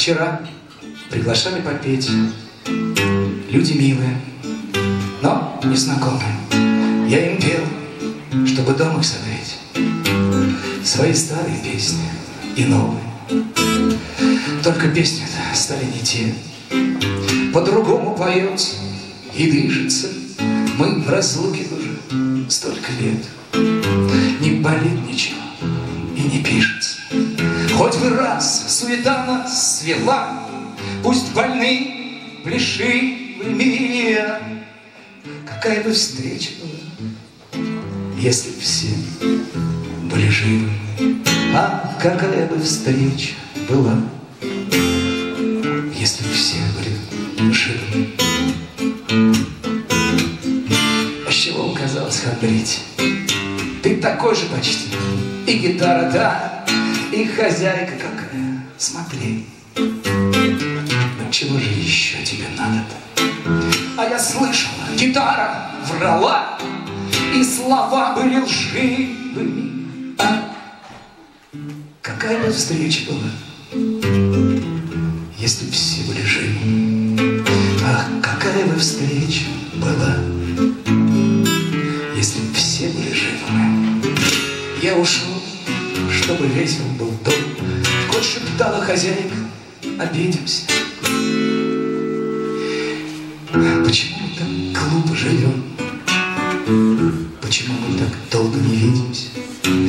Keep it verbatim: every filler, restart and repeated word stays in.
Вчера приглашали попеть люди милые, но незнакомые. Я им пел, чтобы дом их согреть, свои старые песни и новые. Только песни-то стали не те, по-другому поется и дышится. Мы в разлуке уже столько лет, не болит ничего и не пишется. Хоть бы раз суета нас свела, пусть больны, плешивый мир. Какая бы встреча была, если б все были живы. А какая бы встреча была, если б все были живы. А с чего казалось хандрить? Ты такой же почти, и гитара, да, и хозяйка какая, смотри. Но чего же еще тебе надо-то? А я слышала, гитара врала, и слова были лживыми. А какая бы встреча была, если б все были живы? Ах, какая бы встреча была, если б все были живы? Я ушел, чтобы весел был дом, хоть шептала хозяйка, обидимся. Почему мы так глупо живем? Почему мы так долго не видимся?